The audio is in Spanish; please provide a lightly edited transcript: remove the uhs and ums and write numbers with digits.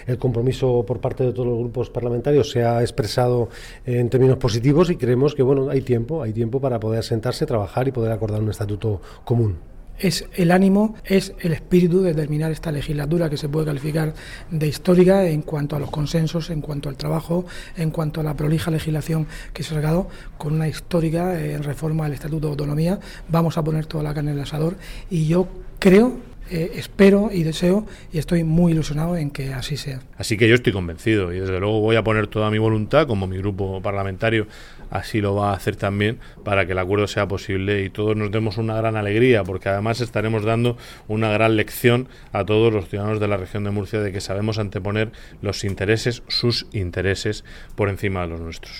el compromiso por parte de todos los grupos parlamentarios se ha expresado en términos positivos y creemos que hay tiempo para poder sentarse, trabajar y poder acordar un estatuto común. Es el ánimo, es el espíritu de terminar esta legislatura que se puede calificar de histórica en cuanto a los consensos, en cuanto al trabajo, en cuanto a la prolija legislación que se ha sacado con una histórica reforma del Estatuto de Autonomía. Vamos a poner toda la carne en el asador y yo creo, espero y deseo y estoy muy ilusionado en que así sea. Así que yo estoy convencido y desde luego voy a poner toda mi voluntad, como mi grupo parlamentario así lo va a hacer también, para que el acuerdo sea posible y todos nos demos una gran alegría, porque además estaremos dando una gran lección a todos los ciudadanos de la región de Murcia de que sabemos anteponer sus intereses por encima de los nuestros.